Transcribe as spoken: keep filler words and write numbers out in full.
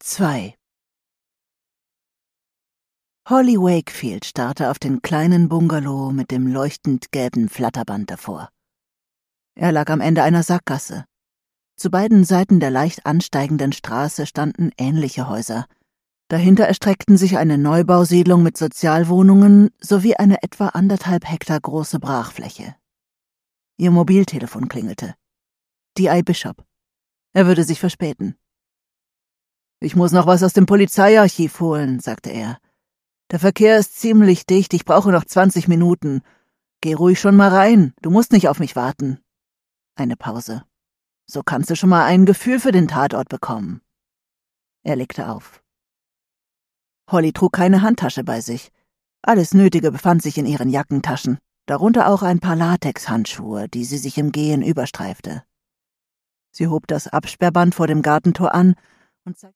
zwei Holly Wakefield starrte auf den kleinen Bungalow mit dem leuchtend gelben Flatterband davor. Er lag am Ende einer Sackgasse. Zu beiden Seiten der leicht ansteigenden Straße standen ähnliche Häuser. Dahinter erstreckten sich eine Neubausiedlung mit Sozialwohnungen sowie eine etwa anderthalb Hektar große Brachfläche. Ihr Mobiltelefon klingelte. D I Bishop. Er würde sich verspäten. »Ich muss noch was aus dem Polizeiarchiv holen«, sagte er. »Der Verkehr ist ziemlich dicht, ich brauche noch zwanzig Minuten. Geh ruhig schon mal rein, du musst nicht auf mich warten.« Eine Pause. »So kannst du schon mal ein Gefühl für den Tatort bekommen.« Er legte auf. Holly trug keine Handtasche bei sich. Alles Nötige befand sich in ihren Jackentaschen, darunter auch ein paar Latexhandschuhe, die sie sich im Gehen überstreifte. Sie hob das Absperrband vor dem Gartentor an und zeigte